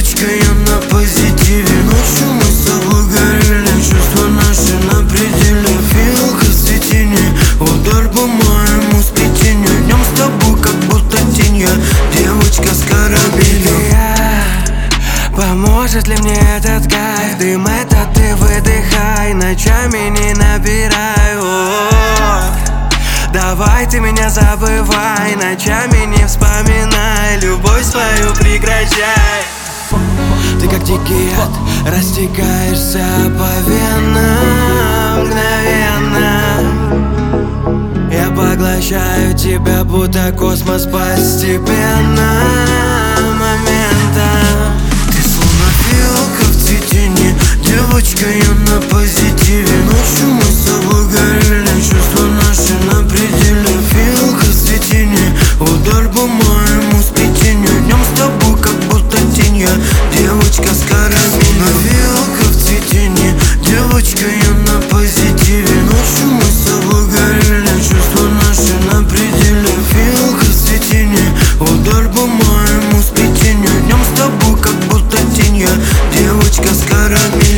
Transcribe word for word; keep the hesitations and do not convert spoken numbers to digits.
Девочка, я на позитиве. Ночью мы с тобой горели, чувства наши на пределе. Фиалка в цветении, удар по моему сплетению. Днем с тобой как будто тень, я девочка с карамелью. Поможет ли мне этот кайф? Дым этот ты выдыхай, ночами не набирай. О-о-о. Давай ты меня забывай, ночами не вспоминай, любовь свою прекращай. Ты как дикий яд, растекаешься по венам мгновенно. Я поглощаю тебя, будто космос постепенно. Моментом Ты словно фиалка в цветении. Девочка, я на позитиве. Ночью мы с тобой горели, чувства наши на пределе. Фиалка в цветении, удар по моему сплетению. Днем с тобой как будто тень, я девочка с карамелью. Фиалка в цветении. Девочка, я на позитиве. Ночью мы с тобой горели, чувства наши на пределе. Фиалка в цветении, удар по моему сплетению. Днем с тобой как будто тень, я девочка с карамелью.